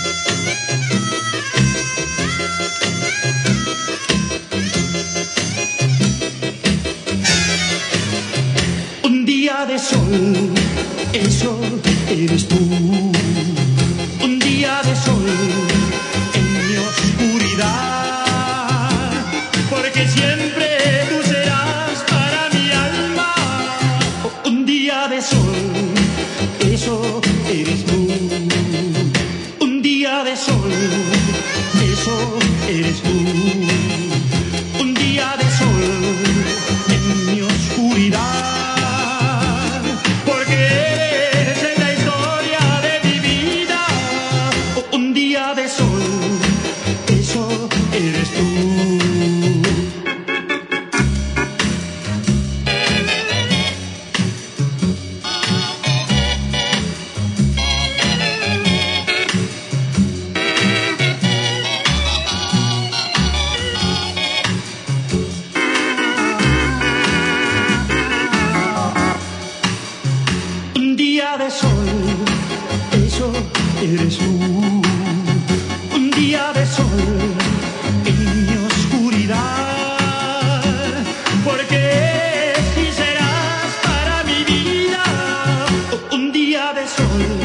Un día de sol, eso eres tú. Un día de sol en mi oscuridad, porque siempre tú serás para mi alma. Un día de sol, eso eres tú. Un día de sol, eso eres tú. Un día de sol en mi oscuridad. De sol, eso eres tú. Un día de sol, eso eres tú. Un día de sol en mi oscuridad, porque si serás para mi vida. Un día de sol.